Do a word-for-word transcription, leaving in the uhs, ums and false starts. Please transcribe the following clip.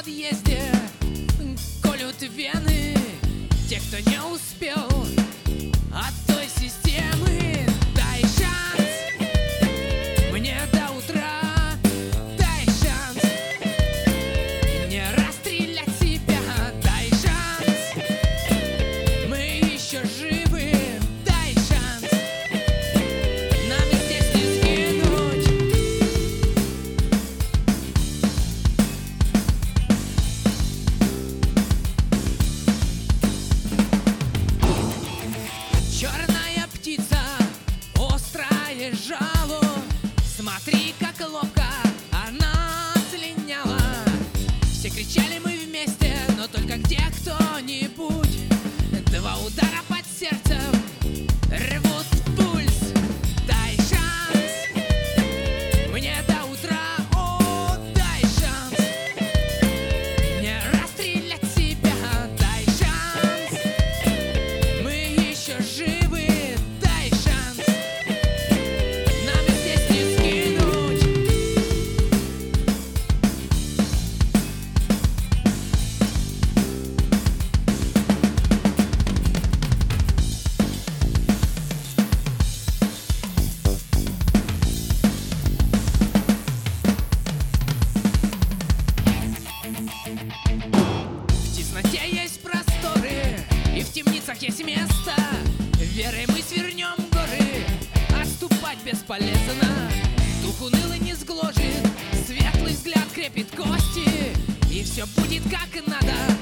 подъезде колют вены те, кто не успел от той системы. Дай шанс мне до утра, дай шанс не расстрелять себя, дай шанс, мы еще живы, дай шанс нам здесь не сгинуть. Черная птица, острое жало, смотри, как ловко она слиняла. Все кричали мы вместе, но только где кто-нибудь. Два удара под сердцем рвут пульс. Дай шанс мне до утра, о, дай шанс не расстрелять себя, дай шанс, мы еще живы, дай шанс нам здесь не сгинуть. В тесноте есть просторы, и в темницах есть место. Верой мы свернем горы, отступать бесполезно. Дух унылый не сгложит, светлый взгляд крепит кости, и все будет как и надо.